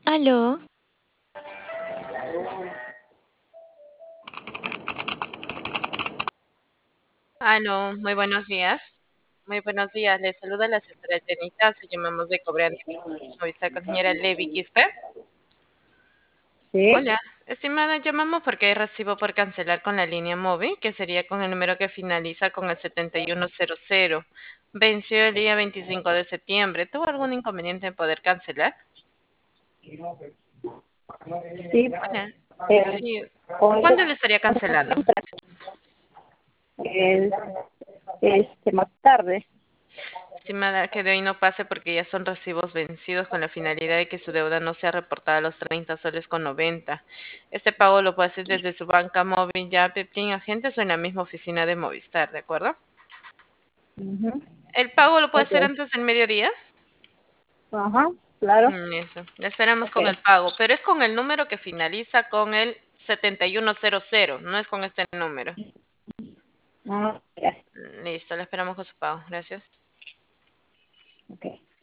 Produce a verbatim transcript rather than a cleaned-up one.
Aló, Aló, muy buenos días. Muy buenos días. Les saluda la asesora Janita. Se llamamos de Cobrante. Movistar con señora Levi Quispe. Sí, Hola, estimada, llamamos porque hay recibo por cancelar con la línea móvil, que sería con el número que finaliza con el setenta y uno cero cero. Venció el día veinticinco de septiembre. ¿Tuvo algún inconveniente en poder cancelar? sí, Hola. eh, Sí. hoy ¿Cuándo le estaría cancelando? es, este, más tarde. Estimada, que de hoy no pase porque ya son recibos vencidos con la finalidad de que su deuda no sea reportada a los treinta soles con noventa. Este pago lo puede hacer desde su banca móvil, ya Pepin Agentes o en la misma oficina de Movistar, ¿de acuerdo? Ujú. ¿El pago lo puede Ok, hacer antes del mediodía? ajá, claro. Mm, eso, le esperamos Ok, con el pago, pero es con el número que finaliza con el setenta y uno cero cero, no es con este número. ah, ya, Mm, Listo, le esperamos con su pago. Gracias. ok.